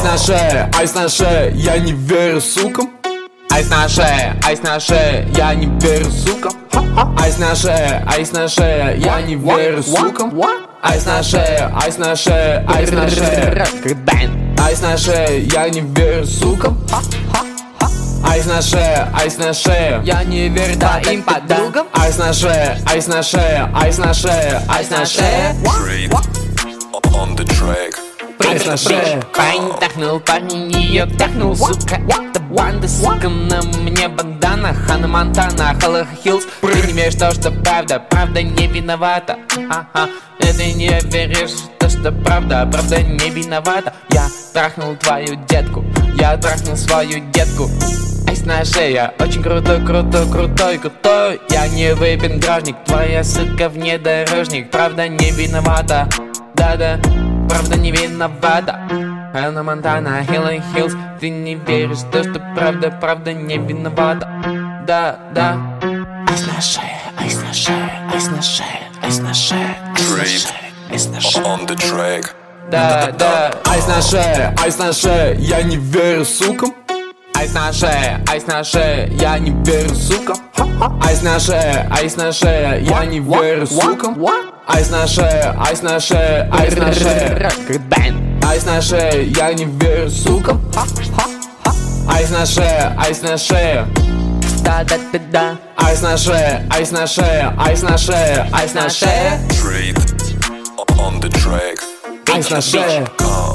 айс на шее, я не верю сукам. Айс на шее, я не верю сукам. Айс на шее, я не верю сукам. Айс на шее, айс на шее, айс на шее. Айс на шее, я не верю сукам. Айс на шее, я не верю твоим подругам. Айс на шее, айс на шее, айс на шее, айс на шее. On the track. Айс на шее. Парень трахнул, парень ее трахнул, сука, это банда, сука, на мне бандана, Ханна Монтана, Халла Хиллз. Ты не веришь то, что правда, правда не виновата. Ты не веришь то, что правда, правда не виновата. Я трахнул твою детку, я трахнул свою детку. Айс на шее, очень крутой, крутой, крутой, крутой. Я не выпендрожник, твоя сука внедорожник, правда не виновата. Да-да, правда не виновата. Ханна Монтана, Халла Хиллз. Ты не веришь в то, что правда, правда не виновата. Да, да. Айс на шее, айс на шее, айс на шее, айс на шее, айс на шее. On the track. Да, да. Айс на шее, я не верю сукам. Айс на шее, я не верю сукам. Айс на шее, я не верю сукам. Айс на шее, айс на шее, айс на шее. Айс на шее, я не верю сукам. Айс на шее. Да, да, да, да. Айс на шее, айс на шее, айс на шее, айс на шее. Trade on the track. Айс на шее. Come.